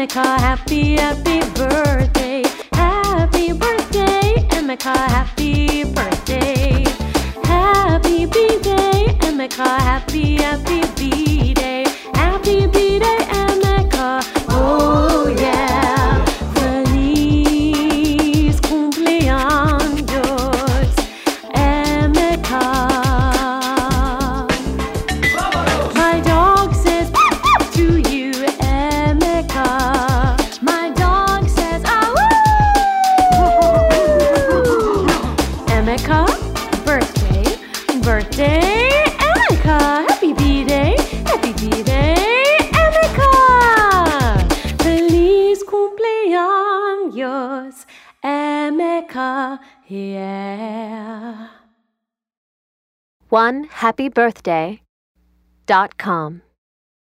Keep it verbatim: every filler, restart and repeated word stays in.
Emeka, happy, happy birthday. Happy birthday, Emeka, happy birthday. Happy B-Day, Emeka, happy, happy B-Day. Happy B-Day, Emeka, oh yeah. Feliz cumpleaños, Emeka. My dog says to you, Emeka. My dog says, ah woo! Emeka, birthday, birthday, Emeka. Happy B-Day, happy B-Day, Emeka. Feliz cumpleaños, Emeka, yeah. one happy birthday dot com